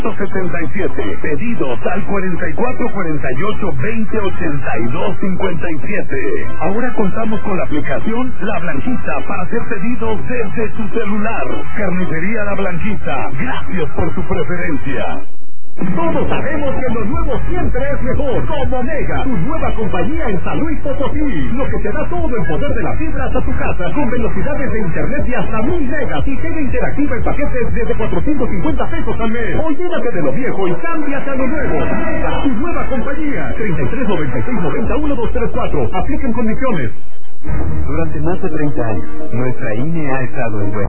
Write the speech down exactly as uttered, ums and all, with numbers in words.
setenta y siete. Pedidos al cuarenta y cuatro cuarenta y ocho veinte ochenta y dos cincuenta y siete. Ahora contamos con la aplicación La Blanquita para hacer pedidos desde tu celular. Carnicería La Blanquita. Gracias por tu preferencia. Todos sabemos que lo nuevo siempre es mejor. Como Mega, tu nueva compañía en San Luis Potosí. Lo que te da todo el poder de la fibra hasta tu casa, con velocidades de internet de hasta mil megas y tele interactiva en paquetes desde cuatrocientos cincuenta pesos al mes. Olvídate de lo viejo y cámbiate a lo nuevo. Mega, tu nueva compañía. treinta y tres noventa y seis noventa uno dos tres cuatro. Apliquen condiciones. Durante más de treinta años, nuestra I N E ha estado en buen